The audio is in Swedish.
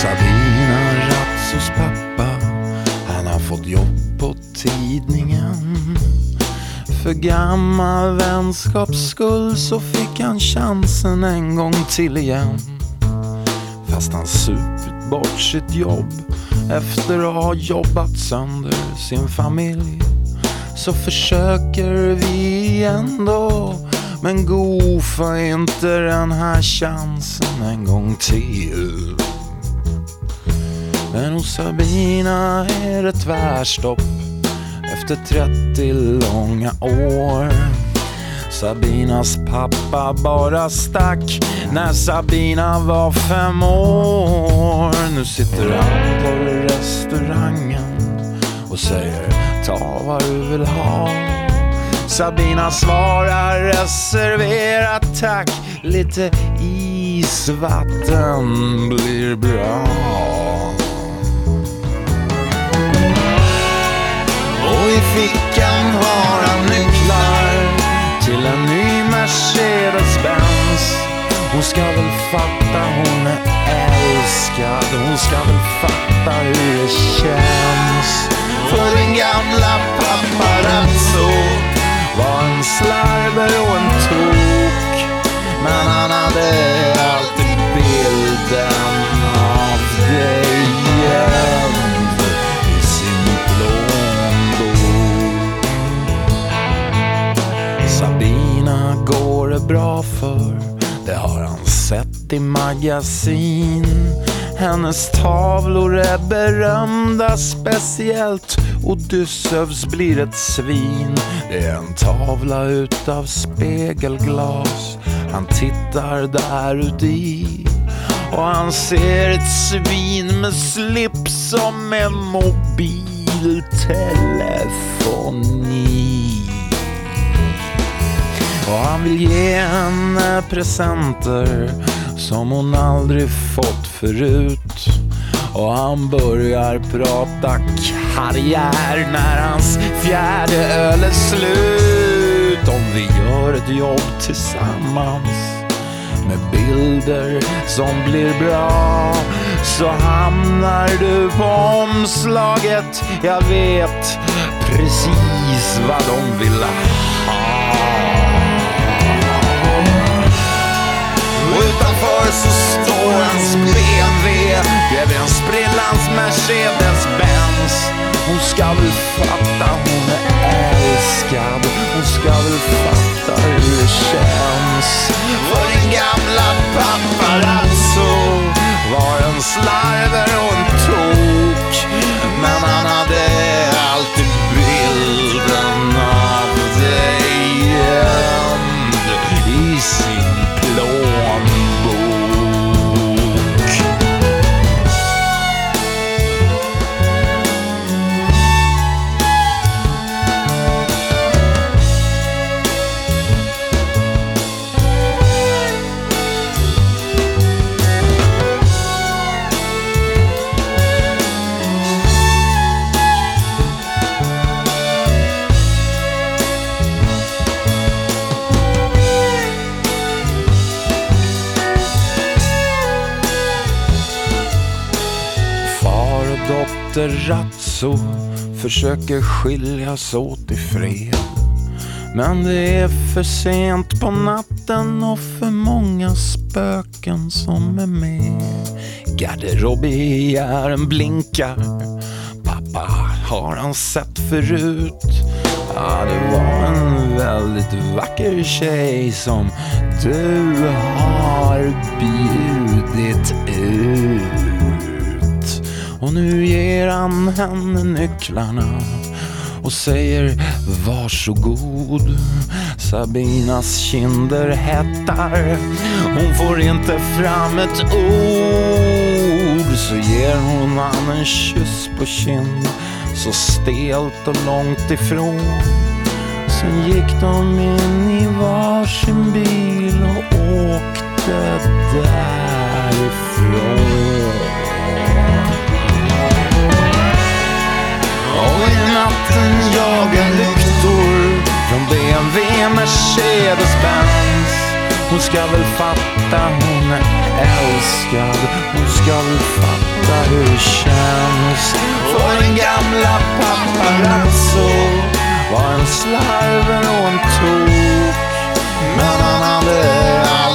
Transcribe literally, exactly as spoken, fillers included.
Sabina Razzos pappa, han har fått jobb på tidningen. För gammal vänskaps skull så fick han chansen en gång till igen. Fast han supit bort sitt jobb efter att ha jobbat sönder sin familj, så försöker vi ändå. Men gofa inte den här chansen en gång till. Men hos Sabina är det tvärstopp efter trettio långa år. Sabinas pappa bara stack när Sabina var fem år. Nu sitter han på restaurangen och säger ta vad du vill ha. Sabina svarar reserverat tack, lite isvatten blir bra. Och i fickan har han nycklar till en ny Mercedes-Benz. Hon ska väl fatta hon är älskad, hon ska väl fatta hur det känns. För den gamla paparazzo var en slarver och en tok, men han hade alltid bilden av dig gömd i sin plånbok. Sabina går det bra för, det har han sett i magasin. Hennes tavlor är berömda, speciellt Odysseus blir ett svin. Det är en tavla utav spegelglas, han tittar där uti och han ser ett svin med slips som en mobiltelefoni. Och han vill ge henne presenter som hon aldrig fått förut. Och han börjar prata karriär när hans fjärde öl är slut. Om vi gör ett jobb tillsammans med bilder som blir bra, så hamnar du på omslaget. Jag vet precis vad de vill ha. Utanför så står hans B M W bredvid en sprillans Mercedes-Benz. Hon ska väl fatta hon är älskad, hon ska väl fatta hur det känns. För den gamla paparazzo var en slarver och en tok, men han hade alltid bilden av dig gömd i sin plånbok. Razzo försöker skiljas åt i fred, men det är för sent på natten och för många spöken som är med. Garderobiären blinkar, pappa har han sett förut. Ja, det var en väldigt vacker tjej som du har bjudit ut. Och nu ger han henne nycklarna och säger varsågod. Sabinas kinder hettar, hon får inte fram ett ord. Så ger hon han en kyss på kind, så stelt och långt ifrån. Sen gick de in i varsin bil och åkte därifrån. Och i natten jagar lyktor från B M W Mercedes-Benz. Hon ska väl fatta, hon är älskad. Hon ska väl fatta hur det känns. För den gamla paparazzo var en slarver och en tok. Men han hade